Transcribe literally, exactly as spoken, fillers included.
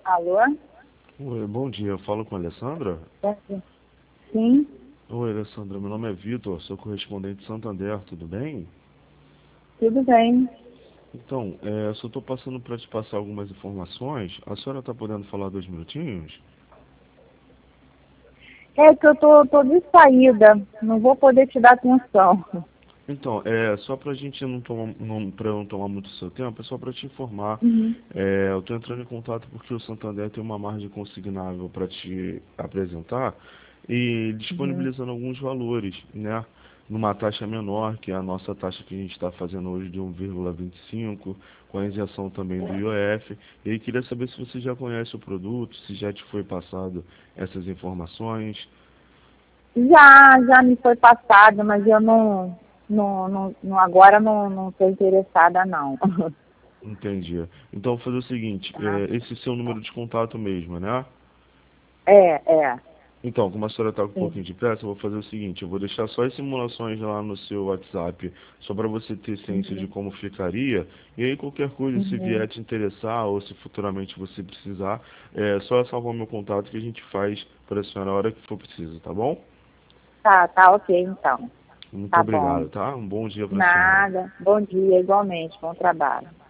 Alô? Oi, bom dia. Eu falo com a Alessandra? Sim, Oi, Alessandra. Meu nome é Vitor, sou correspondente de Santander, tudo bem? tudo bem. Então, é, só estou passando para te passar algumas informações. A senhora está podendo falar dois minutinhos? É que eu tô, tô de saída, não vou poder te dar atenção. Então, é, só para a gente não tomar, não, para não tomar muito seu tempo, é só para te informar. Uhum, É, eu estou entrando em contato porque o Santander tem uma margem consignável para te apresentar e uhum. disponibilizando alguns valores, né? Numa taxa menor, que é a nossa taxa que a gente está fazendo hoje de um vírgula vinte e cinco, com a isenção também do I O F. E aí queria saber se você já conhece o produto, se já te foi passado essas informações. Já, já me foi passado, mas eu não, não, não, não- agora não, não estou interessada não. Entendi. Então, vou fazer o seguinte, Tá? é, esse é o seu número de contato mesmo, né? É, é, Então, como a senhora está com um sim. pouquinho de pressa, eu vou fazer o seguinte, eu vou deixar só as simulações lá no seu WhatsApp, só para você ter ciência de Uhum, como ficaria, e aí qualquer coisa, se uhum. vier te interessar, ou se futuramente você precisar, é só salvar meu contato que a gente faz para a senhora a hora que for preciso, tá bom? Tá, tá ok então. Muito Tá bom. obrigado, tá? Um bom dia para a senhora. Nada. Bom dia, igualmente. Bom trabalho.